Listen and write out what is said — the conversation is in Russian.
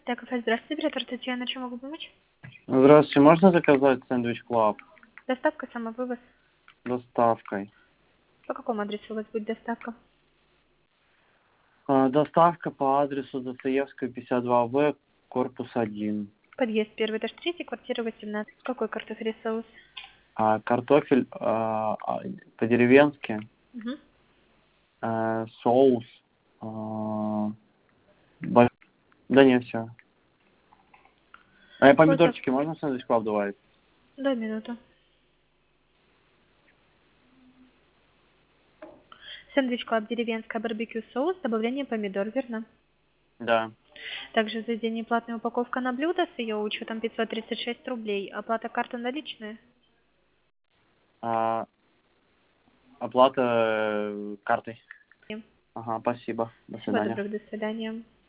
Так, здравствуйте, оператор Татьяна, чем могу помочь? Здравствуйте, можно заказать сэндвич Клаб Доставка, самовывоз. доставкой? По какому адресу у вас будет доставка? Доставка по адресу Достоевская, 52В, корпус 1. Подъезд, первый этаж, 3, квартира 18. Какой картофель и соус? Картофель по-деревенски, Угу. соус, да не, все. Помидорчики можно в сэндвич Клаб добавить? Дай минуту. Сэндвич Клаб, деревенская, барбекю соус, добавление помидор, верно? Да. Также заведение платная упаковка на блюдо с ее учетом 536 рублей. Оплата карты наличные? А, Оплата картой. Всем. Ага, спасибо. До Всего свидания. доброго, до свидания.